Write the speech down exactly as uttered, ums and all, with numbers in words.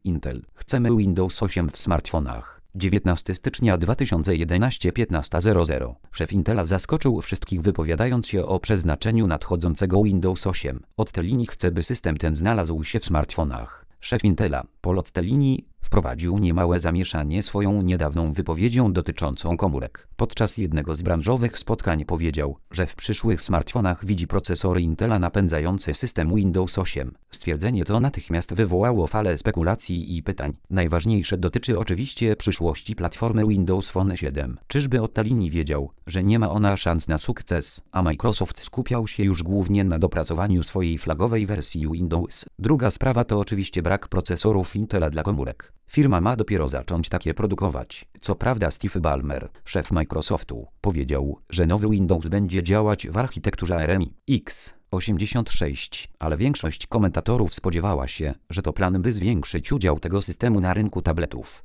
Intel. Chcemy Windows osiem w smartfonach. dziewiętnastego stycznia dwa tysiące jedenastego piętnasta zero zero. Szef Intela zaskoczył wszystkich, wypowiadając się o przeznaczeniu nadchodzącego Windows osiem. Od tej linii chce, by system ten znalazł się w smartfonach. Szef Intela, Paul Otellini, wprowadził niemałe zamieszanie swoją niedawną wypowiedzią dotyczącą komórek. Podczas jednego z branżowych spotkań powiedział, że w przyszłych smartfonach widzi procesory Intela napędzające system Windows osiem. Stwierdzenie to natychmiast wywołało falę spekulacji i pytań. Najważniejsze dotyczy oczywiście przyszłości platformy Windows Phone siedem. Czyżby Otellini wiedział, że nie ma ona szans na sukces, a Microsoft skupiał się już głównie na dopracowaniu swojej flagowej wersji Windows? Druga sprawa to oczywiście brak procesorów Intela dla komórek. Firma ma dopiero zacząć takie produkować. Co prawda Steve Ballmer, szef Microsoftu, powiedział, że nowy Windows będzie działać w architekturze R M X osiemdziesiąt sześć, ale większość komentatorów spodziewała się, że to plan, by zwiększyć udział tego systemu na rynku tabletów.